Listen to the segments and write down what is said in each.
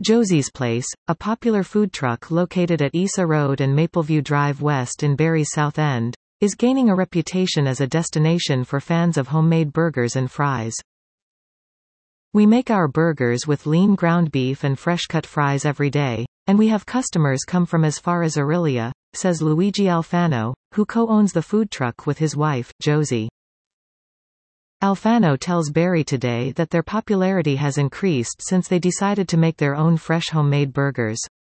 Josie's Place, a popular food truck located at Isa Road and Mapleview Drive West in Barrie's South End, is gaining a reputation as a destination for fans of homemade burgers and fries. We make our burgers with lean ground beef and fresh-cut fries every day, and we have customers come from as far as Orillia, says Luigi Alfano, who co-owns the food truck with his wife, Josie. Alfano tells Barrie Today that their popularity has increased since they decided to make their own fresh homemade burgers.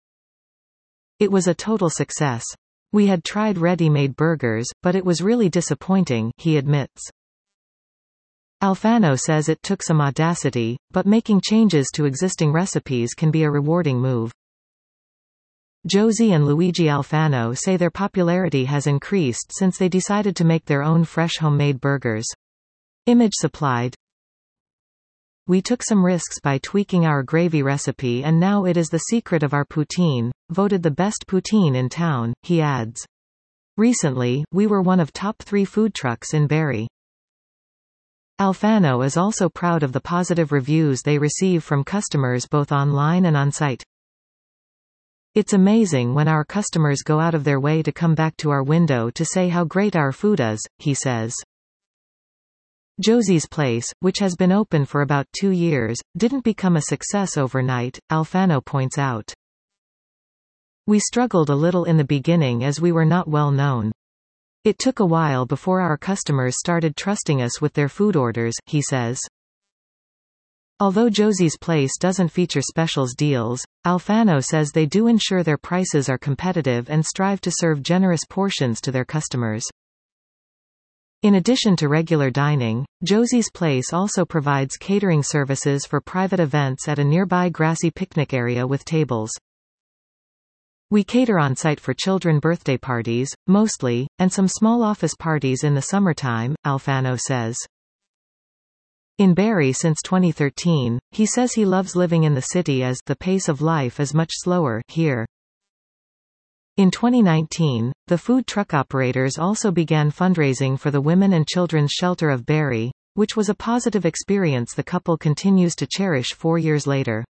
It was a total success. We had tried ready-made burgers, but it was really disappointing, he admits. Alfano says it took some audacity, but making changes to existing recipes can be a rewarding move. Josie and Luigi Alfano say their popularity has increased since they decided to make their own fresh homemade burgers. Image supplied. We took some risks by tweaking our gravy recipe and now it is the secret of our poutine, voted the best poutine in town, he adds. Recently, we were one of top 3 food trucks in Barrie. Alfano is also proud of the positive reviews they receive from customers both online and on-site. It's amazing when our customers go out of their way to come back to our window to say how great our food is, he says. Josie's Place, which has been open for about 2 years, didn't become a success overnight, Alfano points out. We struggled a little in the beginning as we were not well known. It took a while before our customers started trusting us with their food orders, he says. Although Josie's Place doesn't feature specials deals, Alfano says they do ensure their prices are competitive and strive to serve generous portions to their customers. In addition to regular dining, Josie's Place also provides catering services for private events at a nearby grassy picnic area with tables. We cater on-site for children birthday parties, mostly, and some small office parties in the summertime, Alfano says. In Barrie since 2013, he says he loves living in the city as the pace of life is much slower here. In 2019, the food truck operators also began fundraising for the Women and Children's Shelter of Barrie, which was a positive experience the couple continues to cherish 4 years later.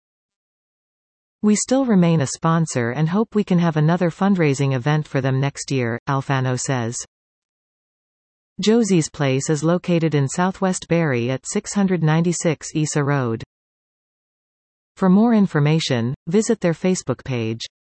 We still remain a sponsor and hope we can have another fundraising event for them next year, Alfano says. Josie's Place is located in southwest Barrie at 696 Isa Road. For more information, visit their Facebook page.